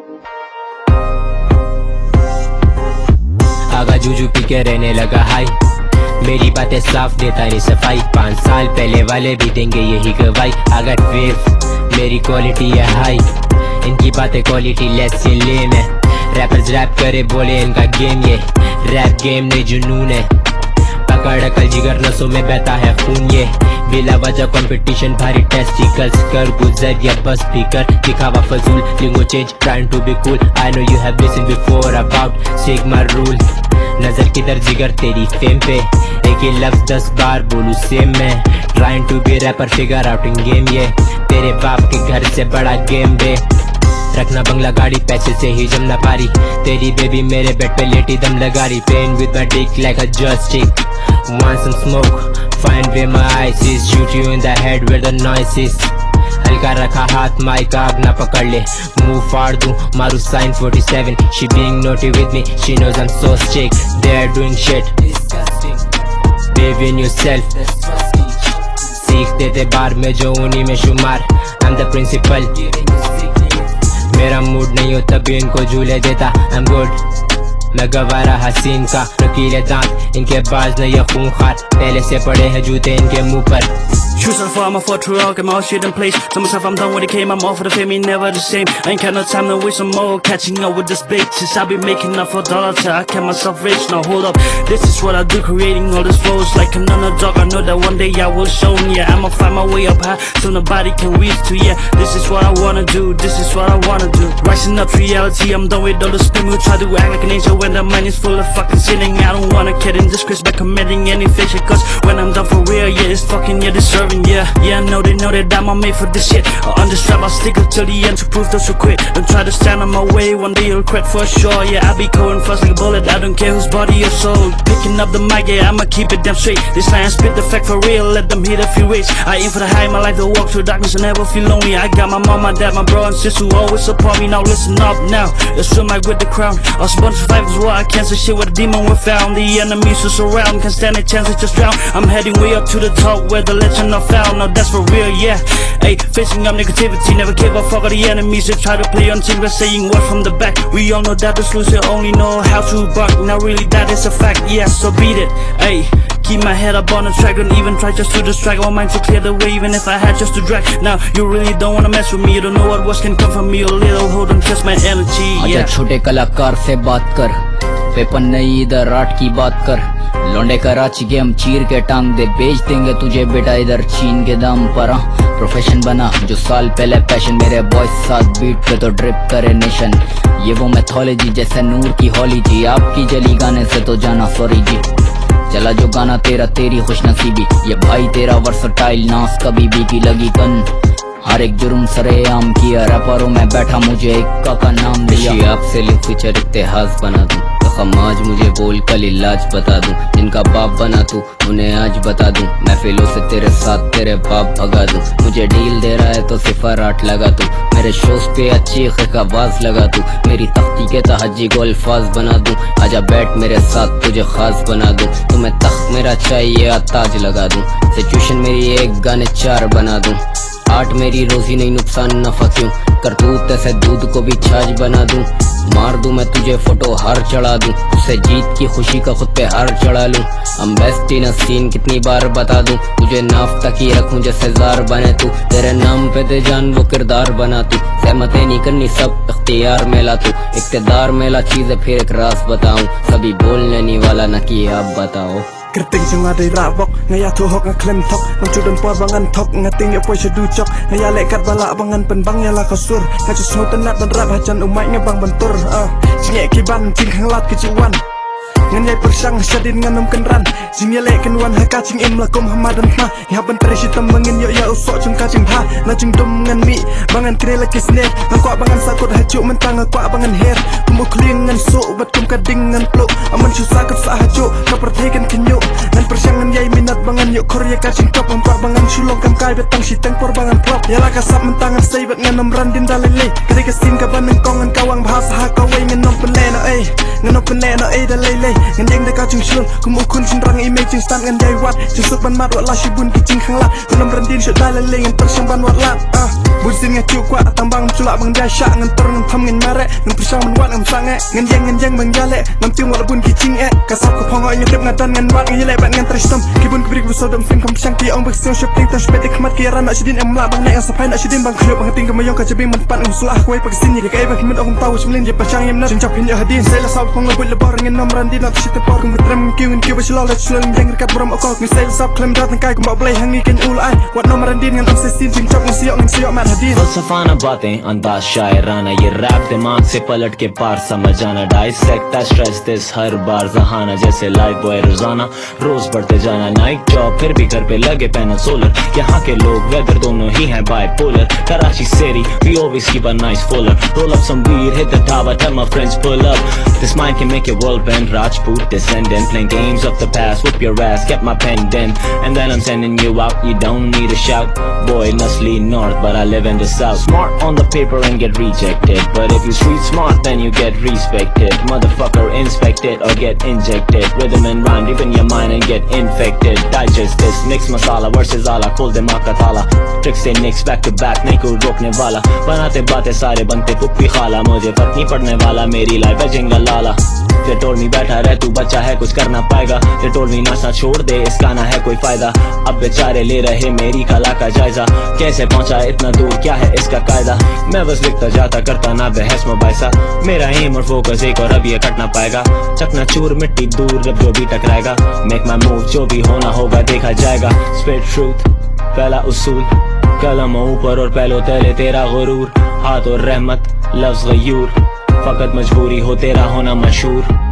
आगा Juju P के रहने लगा हाई, मेरी बातें साफ देता नहीं सफाई। 5 साल पहले वाले भी देंगे यही गवाही। आगा वेव मेरी क्वालिटी है हाई, इनकी बातें क्वालिटी लेस ये लेम है। रैपर्स रैप करे बोले इनका गेम ये, रैप गेम नहीं जुनून है। पकड़ अकल जिगर नसों में बहता है खून ये, बिला वजह कंपटीशन भारी टेस्टिकल्स कर गुजर या बस भी कर दिखावा फजूल। Lingo change trying to be cool, I know you have listened before about sigma rule. नजर किधर जिगर तेरी फेम पे, एक ही लफ्ज 10 बार बोलूं सेम मैं। Trying to be rapper figure out in game ये, तेरे बाप के घर से बड़ा गेम बे। रखना बंगला गाड़ी पैसे से ही जमना पारी, तेरी बेबी मेरे बेड पे लेटी दम लगा रही। Pen with my dick like a joystick, want some smoke, find where my eyes is, shoot you in the head where the noise is। हल्का रखा हाथ माइक आग ना पकड़ ले, मुंह फाड़ दूं मारू साइन 47। she being naughty with me, she knows I'm so strict, they are doing shit, believe in yourself, सीखते थे बार में जो उन्हीं में शुमार। I'm the principal, मेरा मूड नहीं हो तभी इनको झूले देता। I'm good, मैं गवारा हसीन का नुकीले दांत, इनके बाज नहीं खूंखार, पहले से पड़े हैं जूते इनके मुंह पर। Choose and farm, I fought through all, get my shit in place. Tell myself I'm done when it came, I'm off for the fame, ain't never the same. I ain't got no time to waste some more, catching up with this bitches. I be making up for dollars till I kept myself rich. Now hold up, this is what I do, creating all this flows like an underdog. I know that one day I will show me, yeah, I'ma find my way up high so nobody can reach to, yeah. This is what I wanna do, this is what I wanna do. Rising up to reality, I'm done with all the spin who try to act like an angel when the mind is full of fucking sinning. I don't wanna get in disgrace by committing any fiction, cause when I'm done for real, yeah, it's fucking, yeah, deserving. Yeah, I know that I'm made for this shit. On the strap, I'll stick up till the end to prove those who quit. Don't try to stand on my way, one day you'll quit for sure. Yeah, I be going fast like a bullet, I don't care whose body or soul. Picking up the mic, yeah, I'ma keep it damn straight. This line spit the fact for real, let them hit a few ways. I aim for the high, my life to walk through darkness and never feel lonely. I got my mom, my dad, my bro and sis who always support me. Now listen up now, it's still my with the crown. Us bunch of survivors, war, I can't say shit where the demon we found. The enemies who surround, can't stand a chance to just drown. I'm heading way up to the top where the legend are found. Now that's for real, yeah. Hey, facing up negativity, never give a fuck of the enemies. They try to play on team by saying words from the back. We all know that the loser only know how to bark. Now really that is a fact, yeah, so beat it. Hey, keep my head up on the track, don't even try just to distract. My mind to clear the way, even if I had just to drag. Now you really don't wanna mess with me, you don't know what words can come from me. A little hold on, just my energy, yeah. छोटे कलाकार से बात कर, weapon नहीं इधर rot की बात कर। लौंडे कराची के हम चीर के टांग दे, बेच देंगे तुझे बेटा इधर चीन के दाम पर। प्रोफेशन बना जो साल पहले पैशन, मेरे बॉयज साथ बीट पे तो ड्रिप करे नेशन। ये वो मैथोलॉजी जैसे नूर की होली जी, आपकी जली गाने से तो जाना सॉरी जी। चला जो गाना तेरा तेरी खुशनसीबी, ये भाई तेरा वर्सटाइल नास कभी भी की लगी गन। हर एक जुर्म सरेआम किया, रैपरों में बैठा मुझे एक का नाम दिया। आपसे लिख फ्यूचर इतिहास बना दूं, कसम आज मुझे बोल कल इलाज बता दूं। जिनका बाप बना तू उन्हें आज बता दूं, महफिलों से तेरे साथ तेरे बाप भगा दूं। मुझे डील दे रहा है तो 0-8 लगा तू, मेरे शोज पे अच्छी आवाज लगा तू। मेरी तख्ती के तहजी को अल्फाज बना दूं, आजा बैठ मेरे साथ तुझे खास बना दूं। तुम्हें तख्त मेरा चाहिए ताज लगा दूं, सिचुएशन मेरी एक गाने 4 बना दूं। आर्ट मेरी रोजी नहीं नुकसान नफा क्यों, करतूत ऐसे दूध को भी छाछ बना दूं। मार दूं मैं तुझे फोटो हार चढ़ा दूं, उससे जीत की खुशी का खुद पे हार चढ़ा लूं। हम बेस्ट इन सीन कितनी बार बता दूं, तुझे नाफ तक ही रखूं जैसे जार बने तू। तेरे नाम पे दे जान वो किरदार बना तू, सहमतें नहीं करनी सब इख्तियार में ला तू। इख्तियार में ला चीजें फिर एक राज बताऊं, सभी बोलने नहीं वाला न कि आप बताओ। Kerting sing ada rabok, ngaya tu hok ngaklem tok, ngcudun por bangan tok, ngating yo poise du cok, ngaya lekat bala bangan penbang ya la kasur, ngacu smut tenat dan rap hajan umai ngebang bentur, singek kiban cing khang lat keciwan. Nganyai persang sadin nganum kenran, singya leken wan haka cing im lakum hamadan ma, ya bentar sitam mangin yo ya usok cung kacing ha, na cing dum ngan mi, bangan kene laki snake, ngkwa bangan sakut hajuk mentang ngkwa bangan hair, kumuk kling ngan sok bat kum kading ngan pluk, aman susah kat sa hajuk, kapertekan kenyuk, ngan persang nganyai minat bangan yuk korea kacing top, ngkwa bangan sulong kam kai betang sitang por bangan prop, ya la kasap mentang ngan say bat nganum randin dalele, ketika sin kaban ngkong ngan kawang bahasa ha kawai nganum penena nganum penena dalele. Ngan deng dah kacung sulung, kumuk kun senrang image jeng stand ngan jai wat, jeng suk ban mat wat la shibun kicing khang lat, kunam rendin syuk dalele ngan persang ban wat lat. Busin nga chuk kwa tambang chula bang dia sha ngan tor ngan tham ngan mare ngan prisha man wat ngam sang ngan yang bang yale ngam tiung wala bun ki ching ka sap ko phong ngai tep ngadan ngan wat ngai le bat ngan tristam ki bun kubrik bu sodam sim kam sang ki ong bak sing shopping tan spet khmat ki ran ashidin am la bang ngai sa phain ashidin bang khlo bang ting ka mayong ka jabing man pat ngam sula kwai pak sin ni ka ai bak mit ong taw chimlin je pachang yam na jing chap hin ya hadin sai la sap khong la bul la bar ngan nam ran din na shit par kum tram ki un ki ba shlo la shlo jeng kat bram akok ngai sai la sap klem dat kai kum ba blai hangi ken ul ai wat nam ran din ngan am sai sin jing chap ngai siok mat hadin फलसफाना बातें अंदाज शायराना ये rap दिमाग से पलट के पार समझ आना डाइसेक्ट स्ट्रेस दिस हर बार जहाना जैसे लाइफ बॉय रोजाना रोज बढ़ते जाना नाइट जॉब फिर भी घर पे लगे पैनल सोलर यहाँ के लोग वेदर दोनों ही हैं बाइपोलर कराची सेरी we always keep a nice fuller roll up some weed hit the tower tell my friends pull up this mind can make your world bend Rajput descendant playing games of the past whoop your ass get my pendant and then I'm sending you out you don't need a shout boy must lead north but I live in the south smart on the paper and get rejected but if you street smart then you get respected motherfucker inspect it or get injected rhythm and rhyme deep in your mind and get infected digest this mix masala versus ala खोल दिमाग का ताला tricks से nicks back to back नहीं कोई रोकने वाला बनाते बातें सारे बनते पुप्पी खाला मुझे फर्क नहीं पड़ने वाला मेरी लाइफ है जिंगा लाला They told me बैठा रह तू बच्चा है कुछ करना पाएगा They told me नशा छोड़ दे इसका ना है कोई फायदा अब बेचारे ले रहे मेरी कला का जायजा कैसे पहुंचा इतना दूर क्या है इसका कायदा मैं बस लिखता जाता करता ना बहस मुबाइसा मेरा एम और फोकस एक और अब ये कट ना पाएगा चकना चूर मिट्टी दूर जब जो भी टकराएगा मेक माई मूव जो भी होना होगा देखा जाएगा स्पिट ट्रूथ पहला उसूल कलम ऊपर और पहलो तले तेरा गुरूर हाथ और रहमत लफ्ज गयूर फकत मजबूरी हो तेरा होना मशहूर